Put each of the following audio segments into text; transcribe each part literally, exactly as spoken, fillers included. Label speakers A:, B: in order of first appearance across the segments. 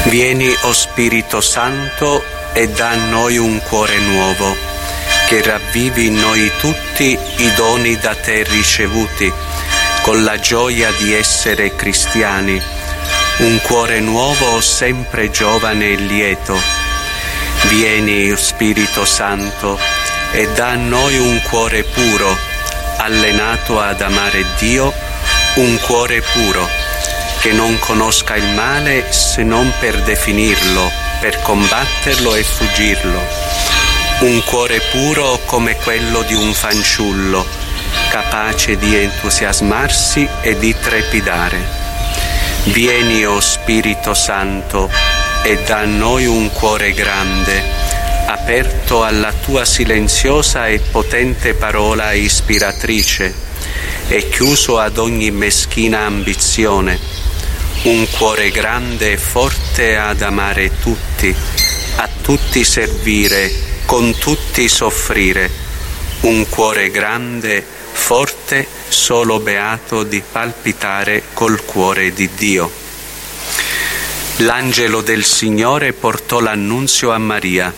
A: Vieni, o Spirito Santo, e dà a noi un cuore nuovo, che ravvivi in noi tutti i doni da te ricevuti, con la gioia di essere cristiani, un cuore nuovo sempre giovane e lieto. Vieni, Spirito Santo, e dà a noi un cuore puro, allenato ad amare Dio, un cuore puro, che non conosca il male se non per definirlo, per combatterlo e fuggirlo. Un cuore puro come quello di un fanciullo, capace di entusiasmarsi e di trepidare. Vieni, o Spirito Santo, e dà a noi un cuore grande, aperto alla tua silenziosa e potente parola ispiratrice, e chiuso ad ogni meschina ambizione. Un cuore grande e forte ad amare tutti, a tutti servire, con tutti soffrire. Un cuore grande, forte, solo beato di palpitare col cuore di Dio. L'angelo del Signore portò l'annunzio a Maria.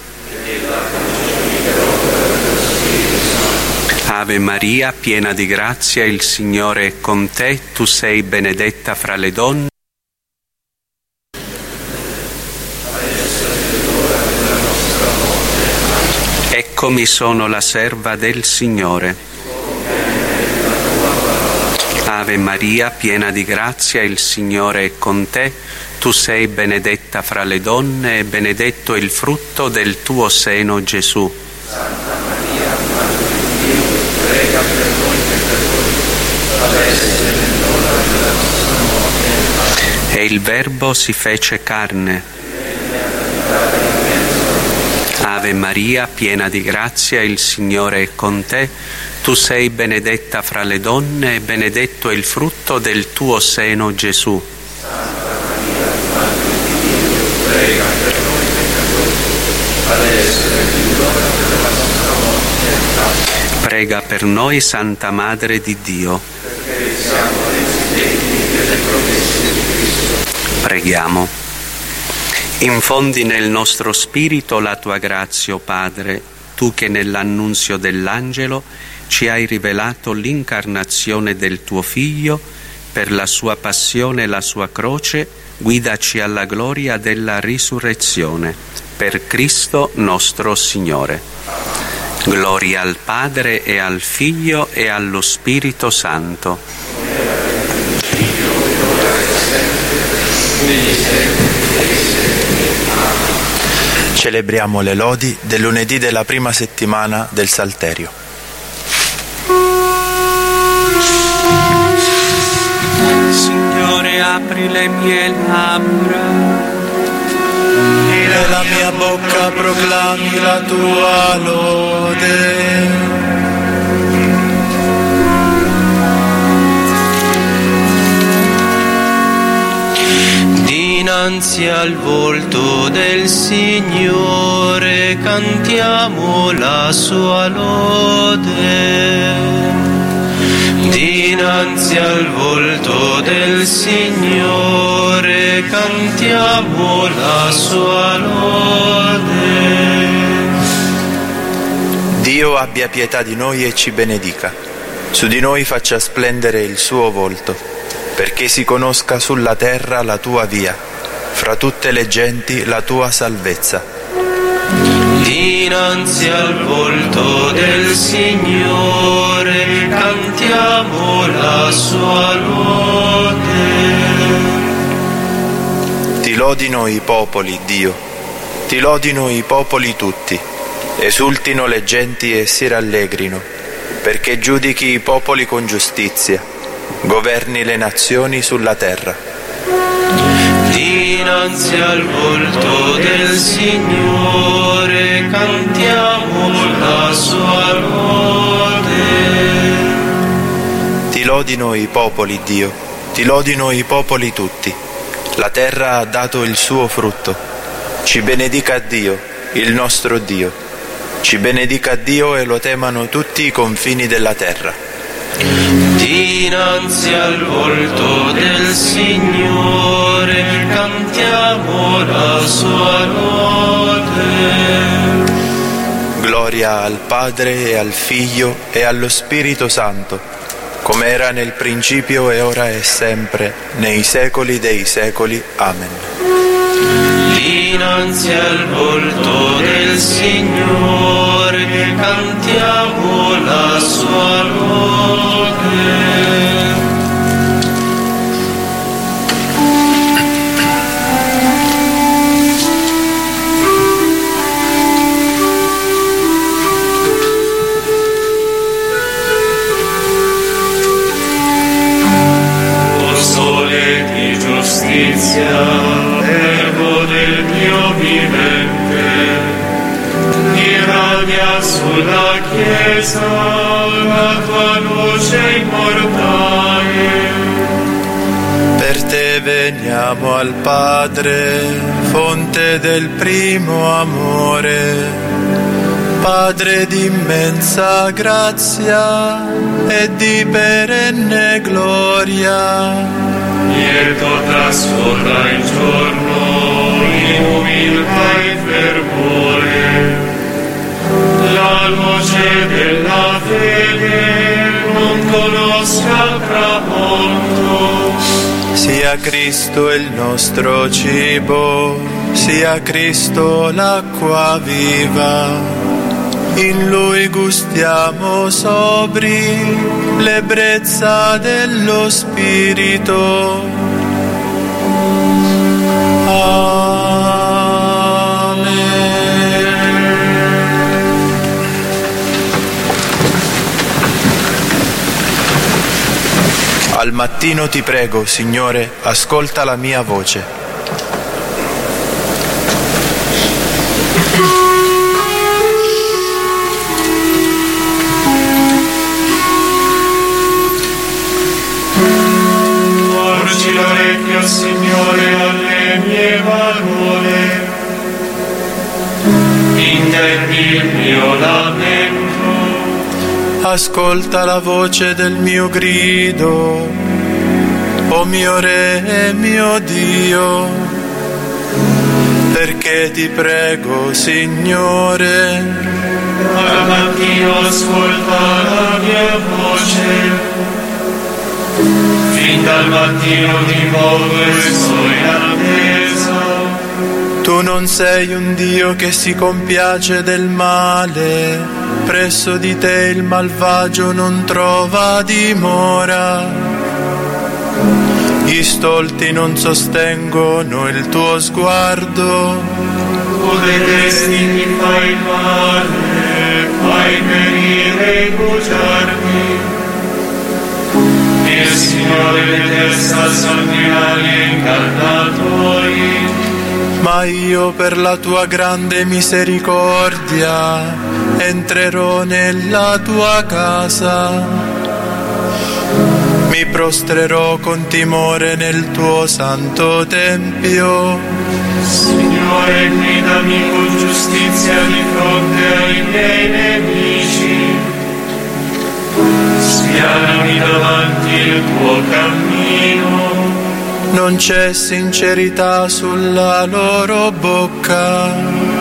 A: Ave Maria, piena di grazia, il Signore è con te, tu sei benedetta fra le donne. Eccomi, sono la serva del Signore. Ave Maria, piena di grazia, il Signore è con te, tu sei benedetta fra le donne e benedetto il frutto del tuo seno, Gesù.
B: Santa Maria, Madre di Dio, prega per noi peccatori, adesso e nell'ora della nostra morte.
A: E il Verbo si fece carne. Ave Maria, piena di grazia, il Signore è con te, tu sei benedetta fra le donne e benedetto il frutto del tuo seno, Gesù.
B: Santa Maria, Madre di Dio, prega per noi peccatori, adesso e nell'ora della nostra morte.
A: Prega per noi, Santa Madre di Dio.
B: Perché siamo residenti delle promesse di Cristo.
A: Preghiamo. Infondi nel nostro spirito la tua grazia, o Padre, tu che nell'annunzio dell'angelo ci hai rivelato l'incarnazione del tuo Figlio, per la sua passione e la sua croce, guidaci alla gloria della risurrezione. Per Cristo nostro Signore. Gloria al Padre e al Figlio e allo Spirito Santo.
C: Celebriamo le lodi del lunedì della prima settimana del Salterio.
A: Signore, apri le mie labbra
C: E la mia bocca proclami la tua lode.
D: Dinanzi al volto del Signore cantiamo la sua lode. Dinanzi al volto del Signore cantiamo la sua lode.
C: Dio abbia pietà di noi e ci benedica. Su di noi faccia splendere il suo volto, perché si conosca sulla terra la tua via, fra tutte le genti la tua salvezza.
D: Dinanzi al volto del Signore cantiamo la sua lode.
C: Ti lodino i popoli, Dio, ti lodino i popoli tutti, esultino le genti e si rallegrino, perché giudichi i popoli con giustizia, governi le nazioni sulla terra.
D: Dinanzi al volto del Signore cantiamo la sua lode.
C: Ti lodino i popoli, Dio, ti lodino i popoli tutti. La terra ha dato il suo frutto. Ci benedica Dio, il nostro Dio. Ci benedica Dio e lo temano tutti i confini della terra.
D: Dinanzi Dinanzi al volto del Signore cantiamo la sua lode.
C: Gloria al Padre e al Figlio e allo Spirito Santo, come era nel principio e ora e sempre, nei secoli dei secoli. Amen.
D: Dinanzi al volto del Signore cantiamo la sua lode.
B: Verbo del mio vivente, irradia sulla Chiesa la tua luce immortale.
C: Per te veniamo al Padre, fonte del primo amore, Padre di immensa grazia e di perenne gloria.
B: Lieto trascorra il giorno in umiltà e fervore, la luce della fede non conosca tramonto.
C: Sia Cristo il nostro cibo, sia Cristo l'acqua viva. In Lui gustiamo sobri l'ebbrezza dello Spirito. Amen. Al mattino ti prego, Signore, ascolta la mia voce.
B: L'orecchio, Signore, alle mie parole, intendi il mio lamento.
C: Ascolta la voce del mio grido, o mio Re e mio Dio, perché ti prego, Signore.
B: Al mattino ascolta la mia voce, fin dal mattino ti muovo e sto in attesa.
C: Tu non sei un Dio che si compiace del male, presso di te il malvagio non trova dimora. Gli stolti non sostengono il tuo sguardo.
B: Tu detesti chi fa il male, fai perire i bugiardi. Il Signore detesta sanguinari e incantatori.
C: Ma io per la tua grande misericordia entrerò nella tua casa. Mi prostrerò con timore nel tuo santo tempio.
B: Signore, guidami con giustizia di fronte ai miei nemici. Spianami davanti il tuo cammino.
C: Non c'è sincerità sulla loro bocca,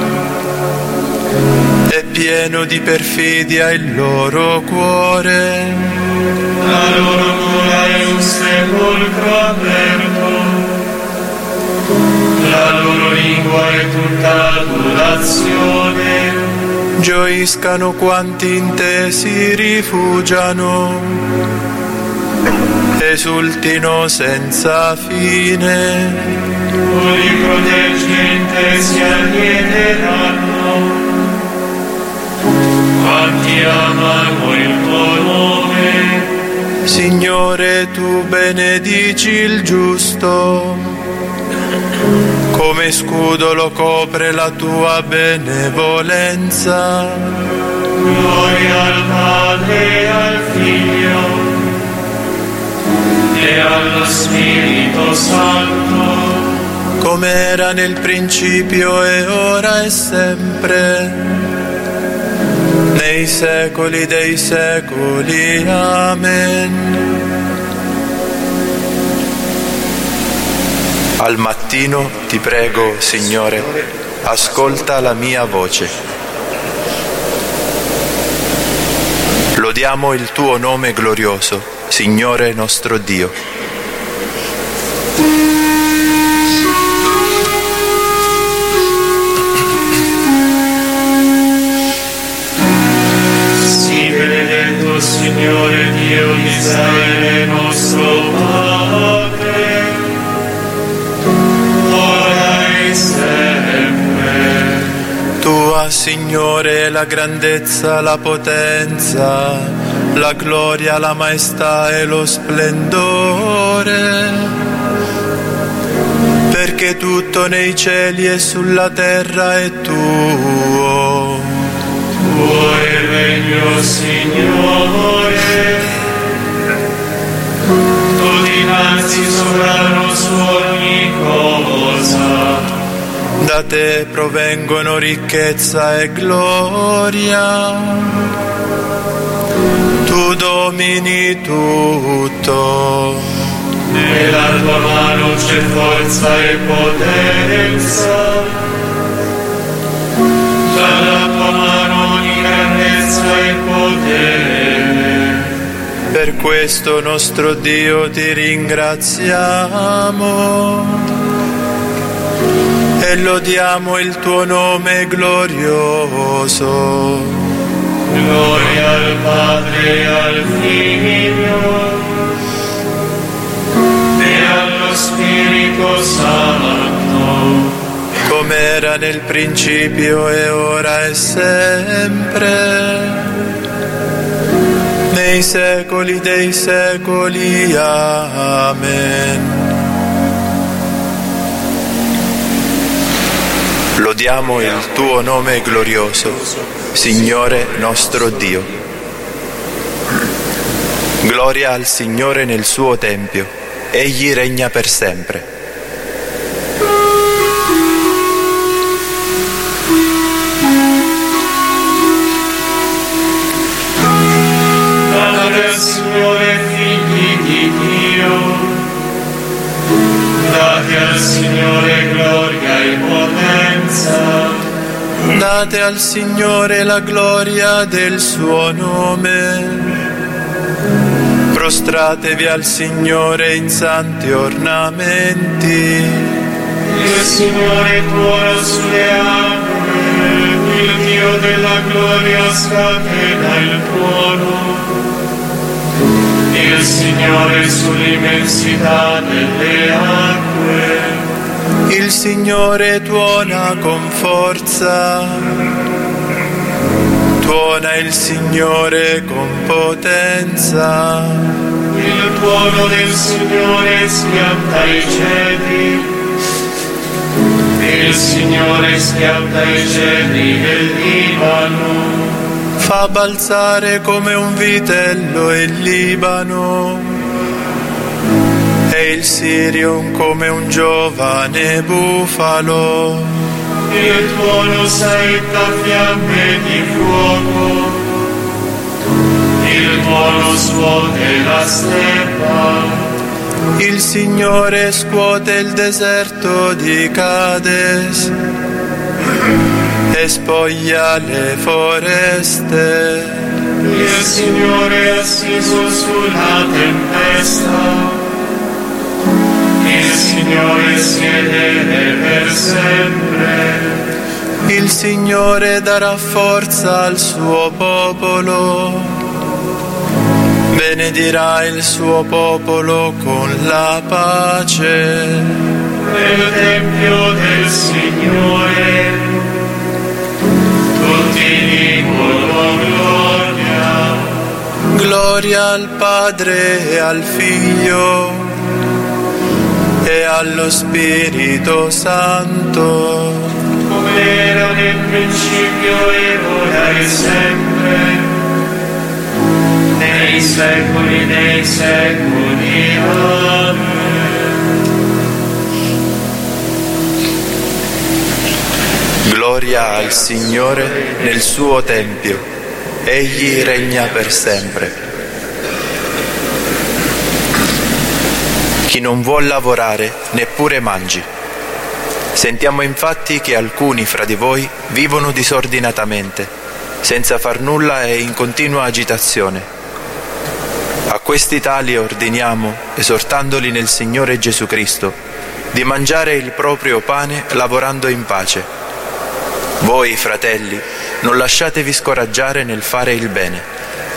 C: è pieno di perfidia il loro cuore.
B: La loro gola è un sepolcro aperto, la loro lingua è tutta adulazione.
C: Gioiscano quanti in te si rifugiano, esultino senza fine.
B: Tu li proteggi e in te si allieteranno, quanti amano il tuo nome.
C: Signore, tu benedici il giusto, come scudo lo copre la tua benevolenza.
B: Gloria al Padre e al Figlio e allo Spirito Santo,
C: come era nel principio e ora e sempre, nei secoli dei secoli. Amen. Al mattino ti prego, Signore, ascolta la mia voce. Lodiamo il tuo nome glorioso, Signore nostro Dio.
D: Sii benedetto, Signore Dio di Israele, nostro Padre, ora e sempre.
C: Tua, Signore, la grandezza, la potenza, la gloria, la maestà e lo splendore, perché tutto nei cieli e sulla terra è tuo.
D: Tuo è il regno, Signore, tu dinanzi sovrano su ogni cosa.
C: Da te provengono ricchezza e gloria, tu domini tutto.
D: Nella tua mano c'è forza e potenza, dalla tua mano ogni grandezza e potere.
C: Per questo nostro Dio ti ringraziamo e lodiamo il tuo nome glorioso.
D: Gloria al Padre e al Figlio e allo Spirito Santo,
C: come era nel principio e ora e sempre, nei secoli dei secoli. Amen. Lodiamo il tuo nome glorioso, Signore nostro Dio. Gloria al Signore nel suo tempio, egli regna per sempre.
D: date al Signore figli di Dio, date al Signore gloria e potenza.
C: Date al Signore la gloria del suo nome. Prostratevi al Signore in santi ornamenti.
D: Il Signore tuono sulle acque, il Dio della gloria scatena il tuono. Il Signore sull'immensità delle acque.
C: Il Signore tuona con forza, tuona il Signore con potenza.
D: Il tuono del Signore schiatta i cieli, il Signore schiatta i cieli del Libano.
C: Fa balzare come un vitello il Libano e il Sirion come un giovane bufalo.
D: Il tuono saetta fiamme di fuoco, il tuono scuote la steppa.
C: Il Signore scuote il deserto di Cades e spoglia le foreste.
D: Il Signore è assiso sulla tempesta, il Signore siede per sempre.
C: Il Signore darà forza al suo popolo, benedirà il suo popolo con la pace.
D: Nel Tempio del Signore tutti dicono gloria.
C: Gloria al Padre e al Figlio e allo Spirito Santo,
D: come era nel principio e ora e sempre, nei secoli dei secoli. Amen.
C: Gloria al Signore nel suo Tempio, egli regna per sempre. Chi non vuol lavorare neppure mangi. Sentiamo infatti che alcuni fra di voi vivono disordinatamente, senza far nulla e in continua agitazione. A questi tali ordiniamo, esortandoli nel Signore Gesù Cristo, di mangiare il proprio pane lavorando in pace. Voi, fratelli, non lasciatevi scoraggiare nel fare il bene.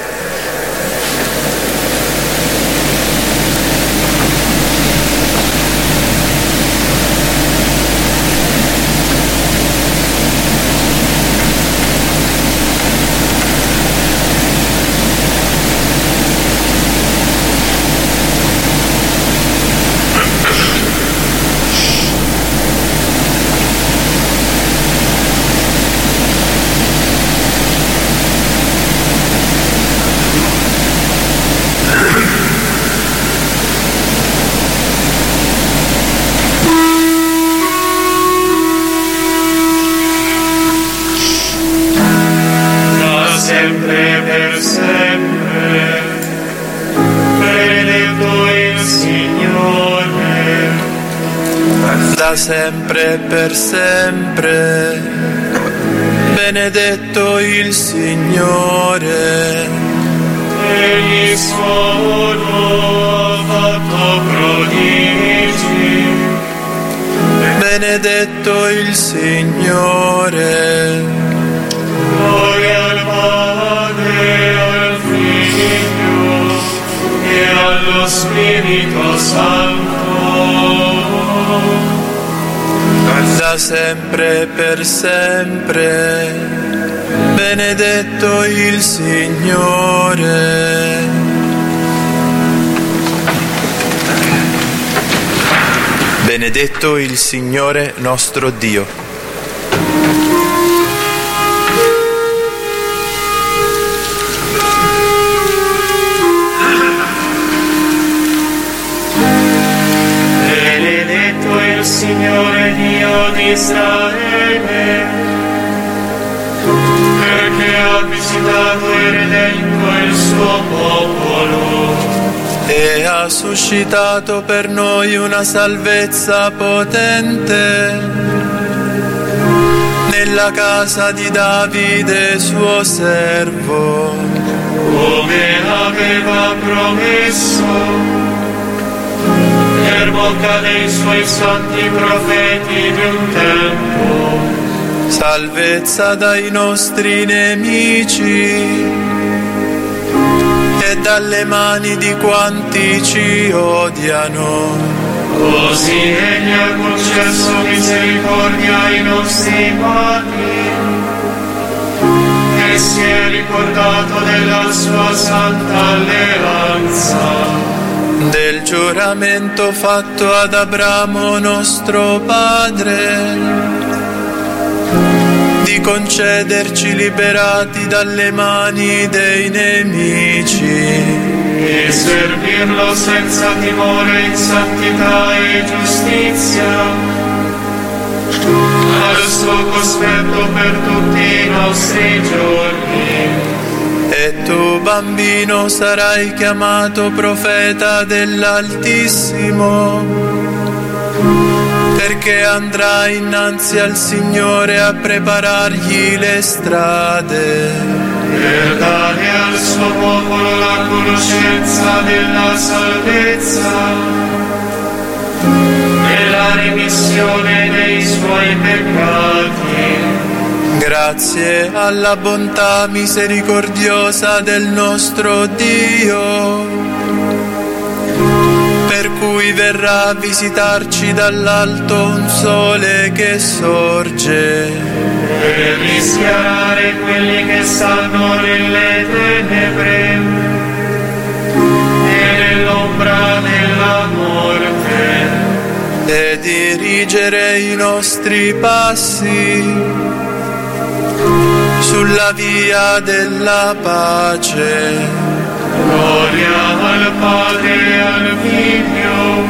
D: Sempre per sempre, benedetto il Signore.
C: Da sempre per sempre, benedetto il Signore.
D: Egli solo ha fatto prodigi,
C: benedetto il Signore.
D: Gloria al Padre, al Figlio e allo Spirito Santo.
C: Da sempre per sempre, benedetto il Signore. Benedetto il Signore nostro Dio.
D: Signore Dio di Israele, perché ha visitato e redento il suo popolo
C: e ha suscitato per noi una salvezza potente nella casa di Davide suo servo,
D: come aveva promesso per bocca dei suoi santi profeti di un tempo.
C: Salvezza dai nostri nemici e dalle mani di quanti ci odiano.
D: Così egli ha concesso misericordia ai nostri padri e si è ricordato della sua santa alleanza,
C: del giuramento fatto ad Abramo nostro padre, di concederci liberati dalle mani dei nemici
D: e servirlo senza timore in santità e giustizia, al suo cospetto per tutti i nostri giorni.
C: E tu, bambino, sarai chiamato profeta dell'Altissimo, perché andrai innanzi al Signore a preparargli le strade,
D: per dare al suo popolo la conoscenza della salvezza e la remissione dei suoi peccati.
C: Grazie alla bontà misericordiosa del nostro Dio, per cui verrà a visitarci dall'alto un sole che sorge,
D: per rischiarare quelli che stanno nelle tenebre e nell'ombra della morte,
C: e dirigere i nostri passi sulla via della pace.
D: Gloria al Padre e al Figlio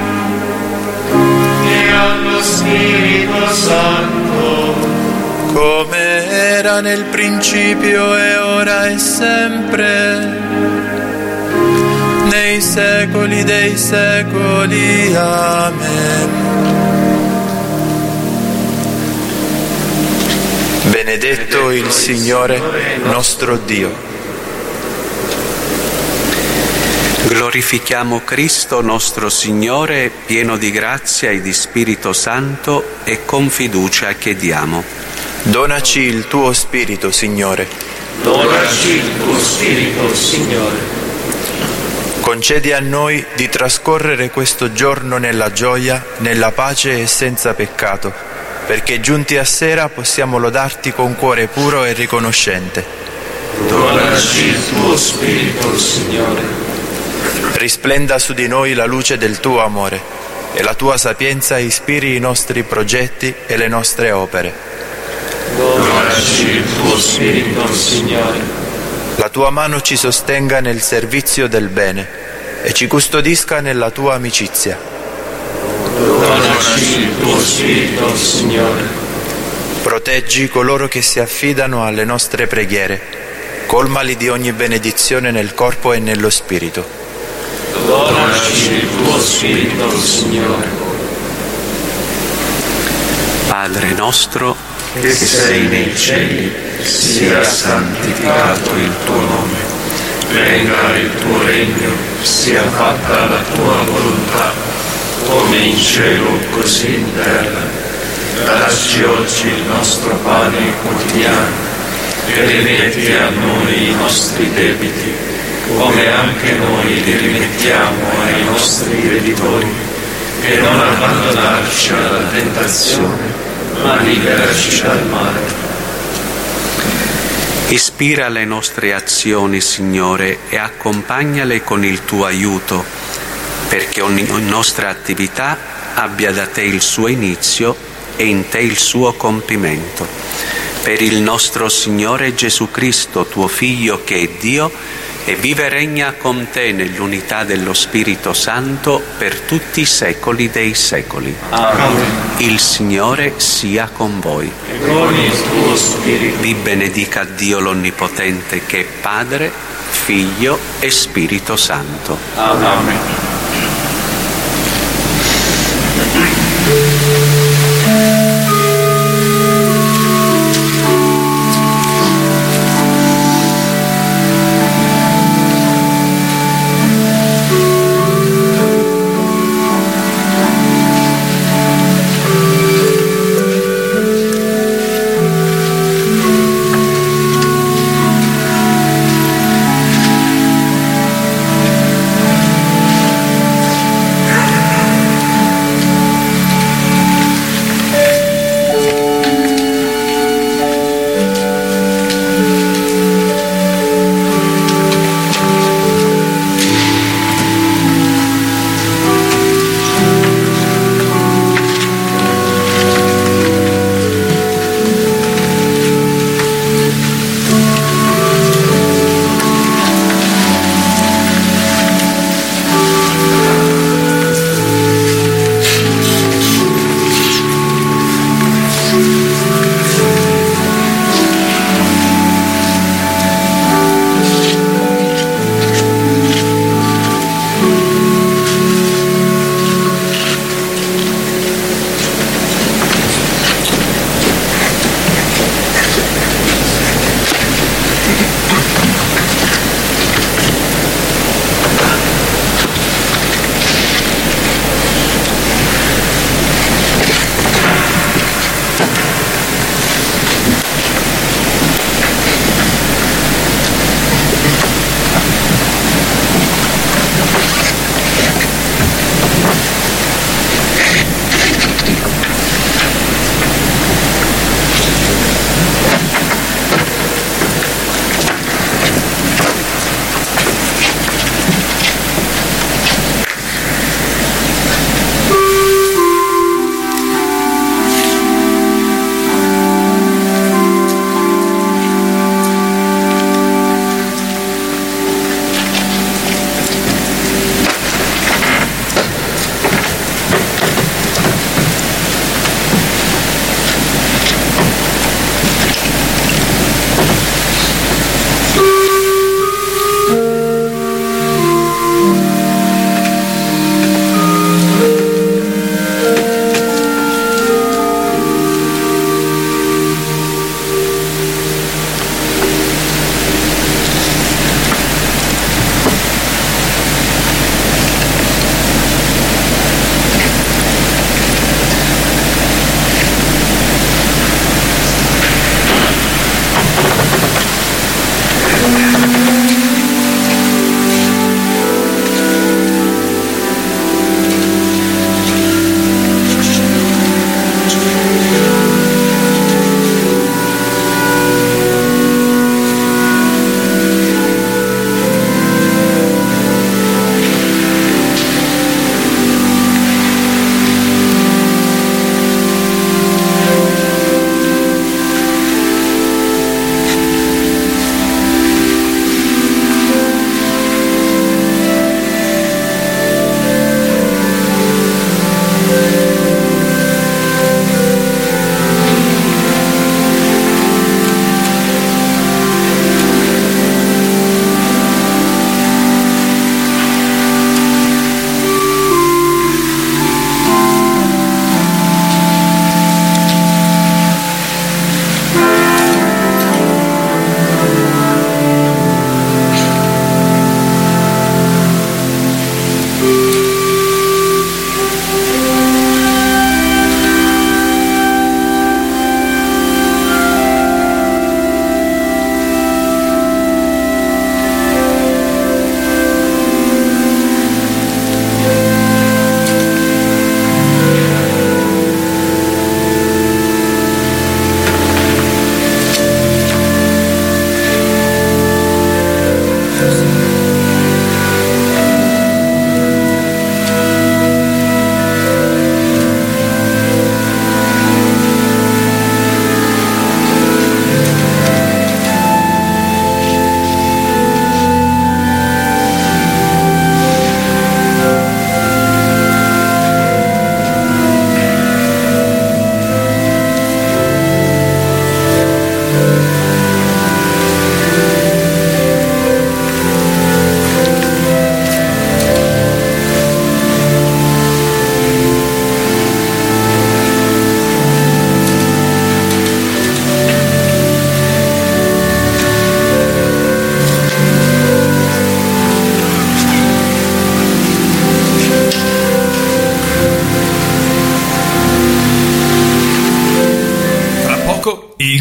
D: e allo Spirito Santo,
C: come era nel principio e ora e sempre, nei nei secoli dei secoli. Amen. Benedetto il Signore nostro Dio.
A: Glorifichiamo Cristo nostro Signore, pieno di grazia e di Spirito Santo, e con fiducia chiediamo.
C: Donaci il tuo Spirito, Signore.
B: Donaci il tuo Spirito, Signore.
C: Concedi a noi di trascorrere questo giorno nella gioia, nella pace e senza peccato, perché giunti a sera possiamo lodarti con cuore puro e riconoscente.
B: Donaci il tuo Spirito, Signore.
C: Risplenda su di noi la luce del tuo amore e la tua sapienza ispiri i nostri progetti e le nostre opere.
B: Donaci il tuo Spirito, Signore.
C: La tua mano ci sostenga nel servizio del bene e ci custodisca nella tua amicizia.
B: Donaci il tuo Spirito, Signore.
C: Proteggi coloro che si affidano alle nostre preghiere, colmali di ogni benedizione nel corpo e nello spirito.
B: Donaci il tuo Spirito, Signore.
A: Padre nostro,
B: che sei nei cieli, sia santificato il tuo nome. Venga il tuo regno, sia fatta la tua volontà, come in cielo così in terra. Dacci oggi il nostro pane quotidiano e rimetti a noi i nostri debiti, come anche noi li rimettiamo ai nostri debitori, e non abbandonarci alla tentazione, ma liberaci dal male.
A: ispira le nostre azioni, Signore, e accompagnale con il tuo aiuto, perché ogni nostra attività abbia da te il suo inizio e in te il suo compimento. Per il nostro Signore Gesù Cristo, tuo Figlio, che è Dio, e vive e regna con te nell'unità dello Spirito Santo per tutti i secoli dei secoli.
B: Amen.
A: Il Signore sia con voi.
B: E con il tuo Spirito.
A: Vi benedica Dio l'Onnipotente, che è Padre, Figlio e Spirito Santo.
B: Amen.
E: Ecco il